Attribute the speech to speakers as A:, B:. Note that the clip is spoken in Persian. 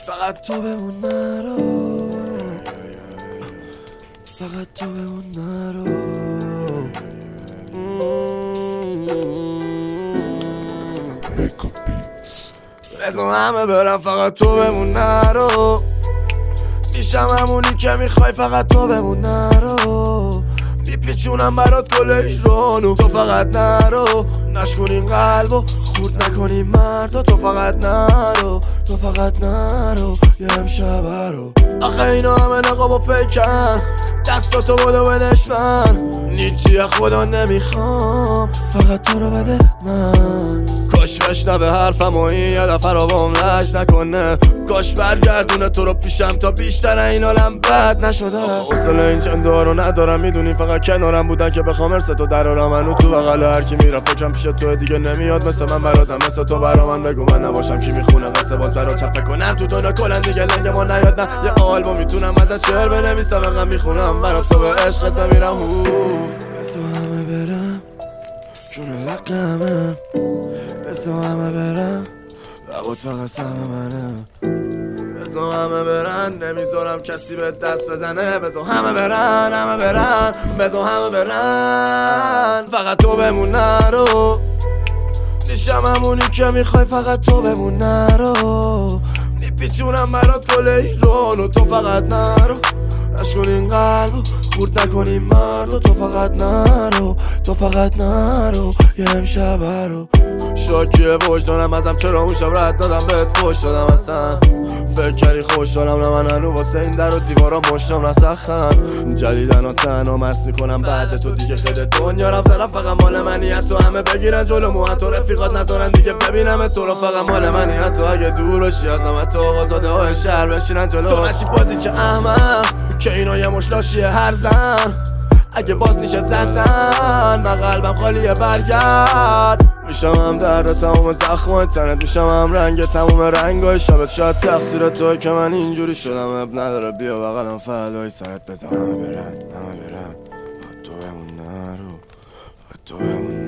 A: فقط تو بمون نرو، فقط تو بمون نرو. بزن همه برم فقط تو بمون نرو، میشم همونی که میخوای فقط تو بمون نرو. میپیچونم برات گل ایرانو، تو فقط نرو. نشکن این قلبو خورد نکنی مردو، تو فقط نرو، تو فقط نرو یه امشبه رو. آخه اینا همه نقاب و فکر دستاتو بودو بدش من، نیچی خدا نمیخوام فقط تو رو بده من. کاش بشنوه حرفم و این یه دفعه رو بام لج نکنه، کاش برگردونه تو رو پیشم تا بیشتر این حالم بد نشده. حوصله این چنده رو ندارم، میدونی فقط کنارم بودن که بخوام ارث تو درارم. منو تو بغل هر کی میره فکرم پیش تو دیگه نمیاد مثل من برادم، مثل تو برا من بگو من نباشم کی میخونه قصه باز برا چه فکر کنم تو دنیا کلن دیگه لنگ ما نیاد. نه یه آلبوم میتونم ازش شعر بنویسم، انقدر میخونم برا تو به عشقت بمیرم. بسو همه برم جون لقمه، بسو همه برم لبات فقط سهم منه. بزو همه برن نمیذارم کسی به دست بزنه، بزو همه برن همه برن، بزو همه برن فقط تو بمون نرو. نیشم همونی که میخوای فقط تو بمون نرو. میپیچونم برات گل ایرانو، تو فقط نرو. نشکن این قلبو خورد نکنی مردو، تو فقط نرو، تو فقط نرو یه امشبه رو. شاکیه وجدانم ازم چرا موشم رد دادم بهت فوش دادم اصلا. فکر کردی خوشحالم نه من هنو واسه این در و دیوارا مشتم نسخن. جدیدن و تنها مست میکنم بعد تو دیگه خیده دنیا رفت زدم فقط مال منی. تو همه بگیرن جلو مو تو رفیقات نذارن دیگه ببینم تو رو، فقط مال منی. تو اگه دور بشی ازم تو آزاده های شهر بشینن جلو، تو نشی بازی چه احمق که اینا یه مشلاشیه هر زن. اگه باز نیشه زدن من قلبم خالیه برگرد. میشم هم درد تموم زخمای تنت، میشم هم رنگ تموم رنگای شبت. شاید تقصیر توی که من اینجوری شدم، اب نداره بیا بغلم فدای سرت. بزن همه برن همه برن، تو بمون نرو، تو بمون